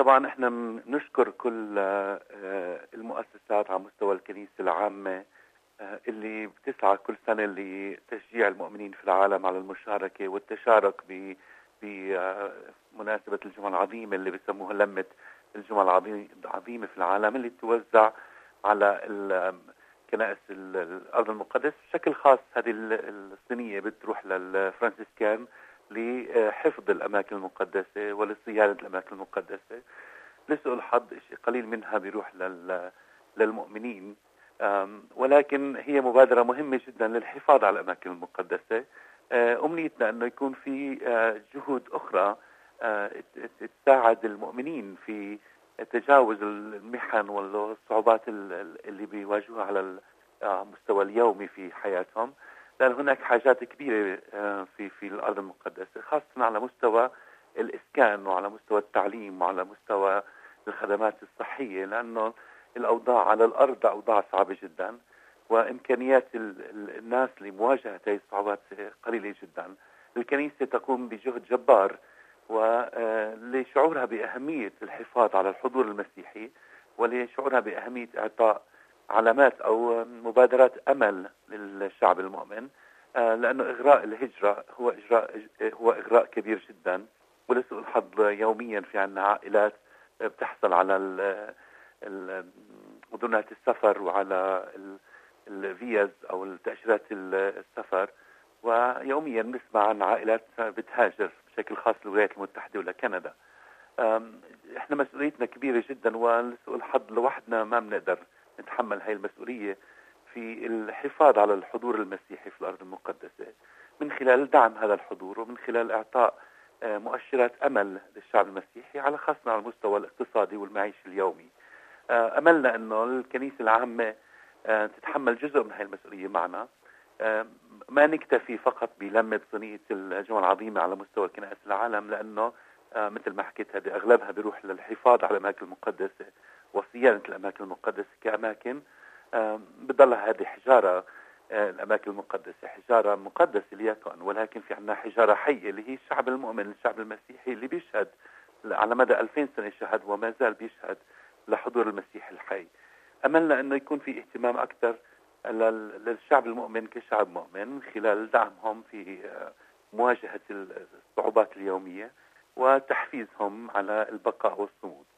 طبعا احنا نشكر كل المؤسسات على مستوى الكنيسة العامة اللي بتسعى كل سنة لتشجيع المؤمنين في العالم على المشاركة والتشارك بمناسبة الجمعة العظيمة اللي بيسموها لمة الجمعة العظيمة في العالم، اللي توزع على كنائس الأرض المقدس. بشكل خاص هذه الصينية بتروح للفرنسيسكان لحفظ الأماكن المقدسة ولصيانة الأماكن المقدسة. لسوء الحظ شيء قليل منها بيروح للمؤمنين، ولكن هي مبادرة مهمة جدا للحفاظ على الأماكن المقدسة. أمنيتنا أنه يكون في جهود أخرى تساعد المؤمنين في تجاوز المحن والصعوبات اللي بيواجهوها على المستوى اليومي في حياتهم، لأن هناك حاجات كبيرة في الأرض المقدسة، خاصة على مستوى الإسكان وعلى مستوى التعليم وعلى مستوى الخدمات الصحية، لأنه الأوضاع على الأرض أوضاع صعبة جدا، وإمكانيات الناس لمواجهة هذه الصعوبات قليلة جدا. الكنيسة تقوم بجهد جبار ولشعورها بأهمية الحفاظ على الحضور المسيحي، ولشعورها بأهمية إعطاء علامات أو مبادرات أمل للشعب المؤمن، لأنه إغراء الهجرة هو إغراء كبير جدا. ولسوء الحظ يوميا في عنا عائلات بتحصل على مدونات السفر وعلى الفيز أو التأشيرات السفر، ويوميا نسمع عن عائلات بتهاجر بشكل خاص للولايات المتحدة ولا كندا. احنا مسؤوليتنا كبيرة جدا، ولسوء الحظ لوحدنا ما بنقدر نتحمل هاي المسؤولية في الحفاظ على الحضور المسيحي في الأرض المقدسة، من خلال دعم هذا الحضور ومن خلال إعطاء مؤشرات أمل للشعب المسيحي، على خاصة على المستوى الاقتصادي والمعيشي اليومي. أملنا أنه الكنيسة العامة تتحمل جزء من هذه المسؤولية معنا، ما نكتفي فقط بلمة صينية الجمعة العظيمة على مستوى كنائس العالم، لأنه مثل ما حكيت هذه أغلبها بيروح للحفاظ على الأماكن المقدسة وصيانة الأماكن المقدسة كأماكن بتضلها هذه حجارة. الأماكن المقدسة حجارة مقدسة ليكن، ولكن في عنا حجارة حية اللي هي الشعب المؤمن، الشعب المسيحي اللي بيشهد على مدى 2000 سنة شهد وما زال بيشهد لحضور المسيح الحي. أملنا أنه يكون في اهتمام أكثر للشعب المؤمن كشعب مؤمن، من خلال دعمهم في مواجهة الصعوبات اليومية وتحفيزهم على البقاء والصمود.